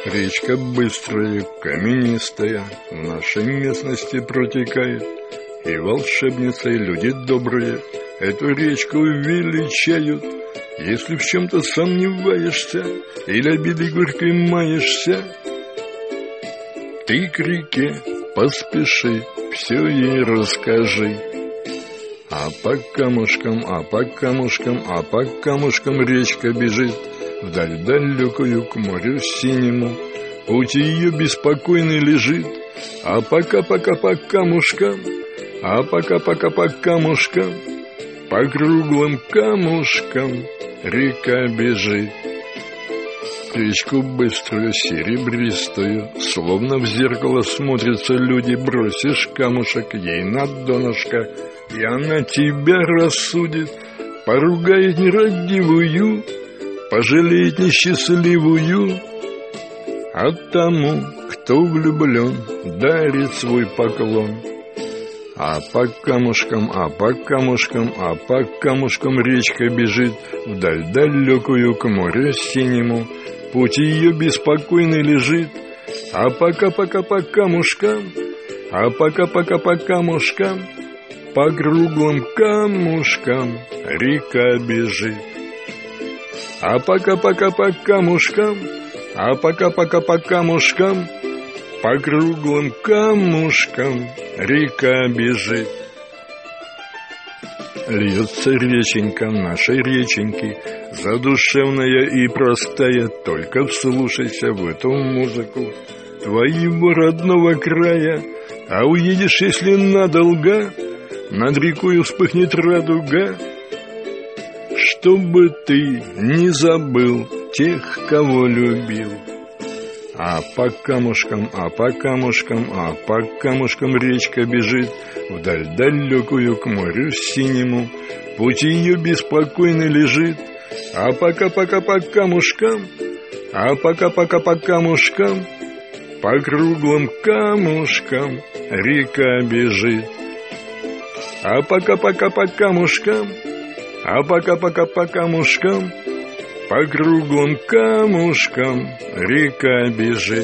Речка быстрая, каменистая, в нашей местности протекает, и волшебницы, и люди добрые эту речку величают. Если в чем-то сомневаешься или обидой горькой маешься, ты к реке поспеши, все ей расскажи. А по камушкам, а по камушкам, а по камушкам речка бежит вдаль далекую к морю синему. Путь ее беспокойный лежит, а пока-пока по камушкам, а пока-пока по камушкам, по круглым камушкам река бежит. Речку быструю, серебристую, словно в зеркало смотрятся люди. Бросишь камушек ей на донышко, и она тебя рассудит, поругает нерадивую, пожалеет несчастливую. А тому, кто влюблен, дарит свой поклон. А по камушкам, а по камушкам, а по камушкам речка бежит вдаль далекую к морю синему. Путь ее беспокойный лежит, а пока-пока по камушкам, а пока-пока по камушкам, по круглым камушкам река бежит. А пока-пока по камушкам, а пока-пока по камушкам, по круглым камушкам река бежит. Льется реченька нашей реченьки, задушевная и простая. Только вслушайся в эту музыку твоего родного края. А уедешь, если надолго, над рекой вспыхнет радуга, чтобы ты не забыл тех, кого любил. А по камушкам, а по камушкам, а по камушкам речка бежит вдаль далекую к морю синему. Путь ее беспокойный лежит, а пока-пока по камушкам, а пока-пока по камушкам, по круглым камушкам река бежит. А пока-пока по камушкам, а пока-пока по камушкам, по круглым камушкам река бежит.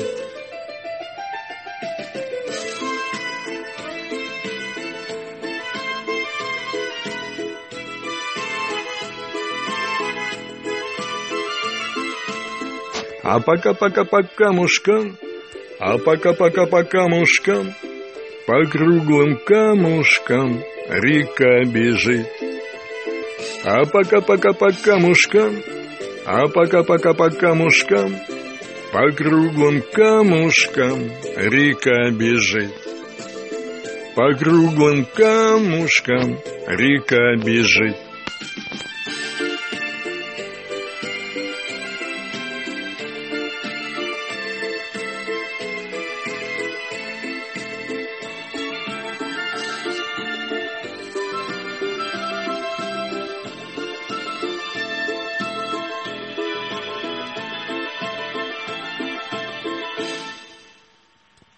А пока-пока по камушкам, а пока-пока по камушкам, по круглым камушкам река бежит. А пока-пока по камушкам, а пока-пока по камушкам, по круглым камушкам река бежит. По круглым камушкам река бежит.